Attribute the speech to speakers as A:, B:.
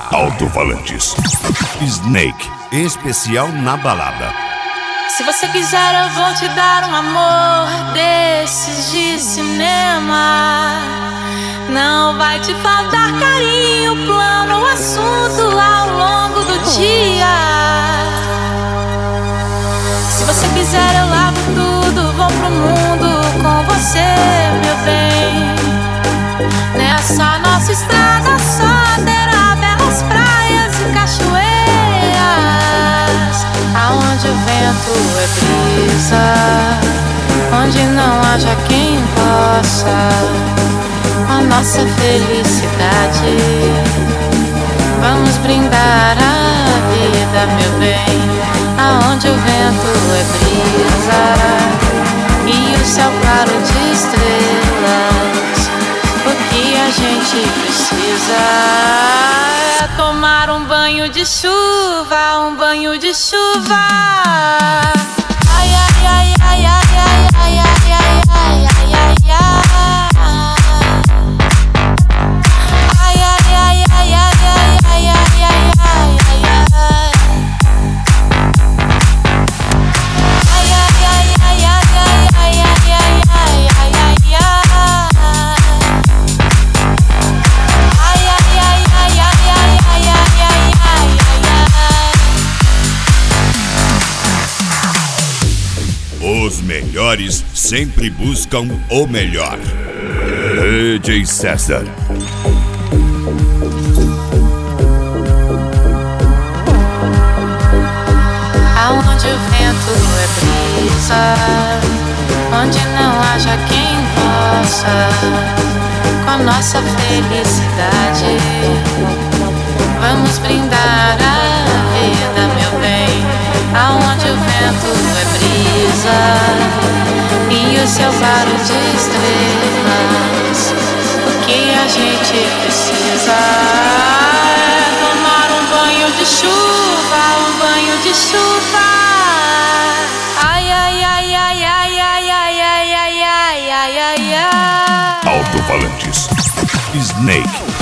A: Alto-falantes. Snake, especial na balada.
B: Se você quiser eu vou te dar um amor desses de cinema. Não vai te faltar carinho, plano, assunto ao longo do dia. Se você quiser eu lavo tudo, vou pro mundo com você, meu bem. Nessa nossa estrada só terá belas praias e cachoeiras, aonde o vento é brisa, onde não haja quem possa a nossa felicidade. Vamos brindar a vida, meu bem, aonde o vento é brisa e o céu claro de estrelas. O que a gente precisa é tomar um banho de chuva, um banho de chuva. Ai, ai, ai, ai, ai, ai, ai, ai, ai, ai, ai, ai, ai.
A: Os melhores sempre buscam o melhor. DJ César.
B: Aonde o vento é brisa, onde não haja quem possa com a nossa felicidade. Vamos brindar a vida, meu bem, aonde o vento é brisa e o céu claro de estrelas. O que a gente precisa é tomar um banho de chuva, um banho de chuva. Ai, ai, ai, ai, ai, ai, ai, ai, ai, ai, ai, ai, ai.
A: Alto-falantes. Snake.